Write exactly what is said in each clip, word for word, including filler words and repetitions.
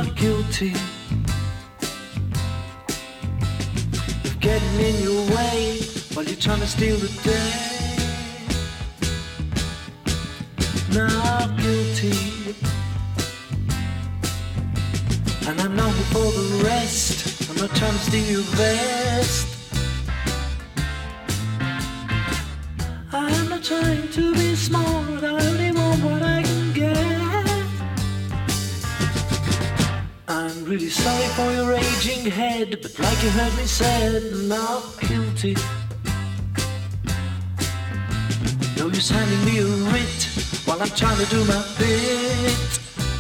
not guilty of getting in your way while you're trying to steal the day. Not guilty, and I'm not here for the rest. I'm not trying to steal your vest. I'm not trying to be smart, I only want what I can get. I'm really sorry for your aging head, but like you heard me said, not guilty. No use handing me a writ while I'm trying to do my bit.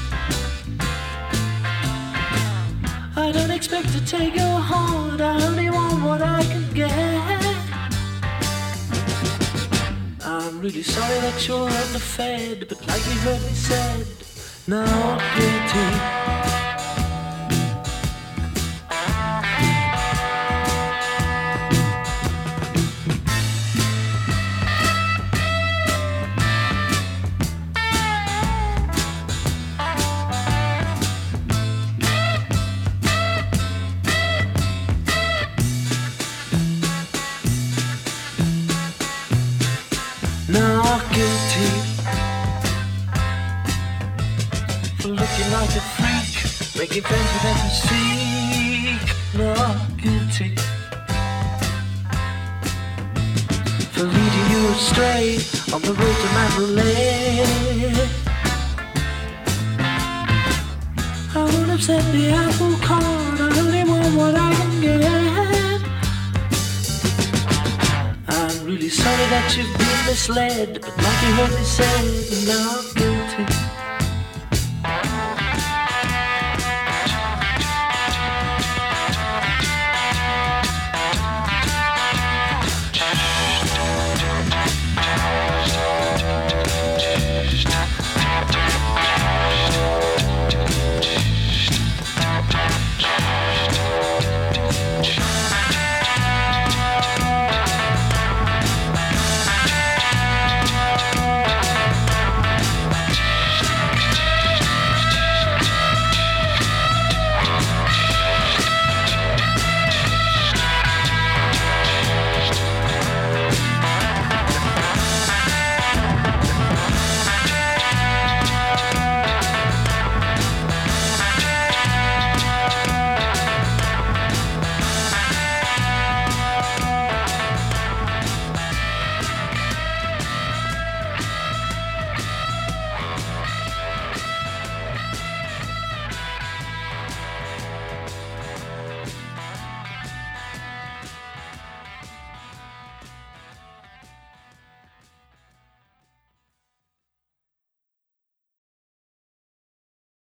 I don't expect to take your heart, I only want what I can get. I'm really sorry that you're underfed, but like you heard me said, not guilty. Not guilty for looking like a freak, making friends with them to seek. Not guilty for leading you astray on the road to Mandalay. I won't upset the apple cart, I only want what I can get. I'm really sorry that you've been misled, but like you heard me say, not guilty.